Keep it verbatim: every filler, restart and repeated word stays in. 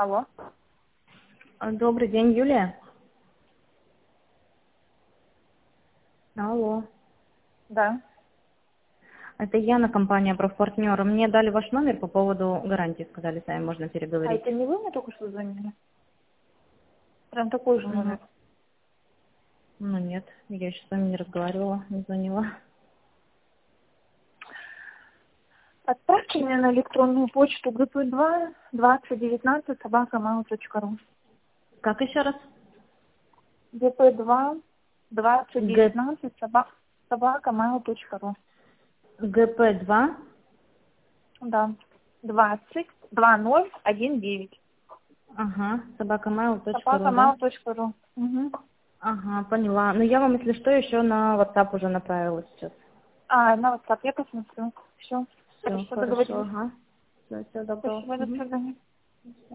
Алло. Добрый день, Юлия. Алло. Да. Это Яна, компания «Профпартнер». Мне дали ваш номер по поводу гарантии, сказали, с вами можно А переговорить. это не вы мне только что звонили? Прям такой же Ну, номер. ну нет, я еще с вами не разговаривала, не звонила. Отправьте мне на электронную почту джи пи два двадцать девятнадцать собака mail точка ру. Как еще раз? джи пи два двадцать Г... девятнадцать собака mail точка ру. ГП2. Да. двадцать два ноль один девять. Ага, собакамайл точка собака ру, да? mail точка ру. Угу. Ага, поняла. Ну я вам, если что, еще на WhatsApp уже направила сейчас. А, на WhatsApp я посмотрю. Все. Все, Хорошо, хорошо, договорились. ага. Все, всего доброго. Спасибо, до Угу. свидания.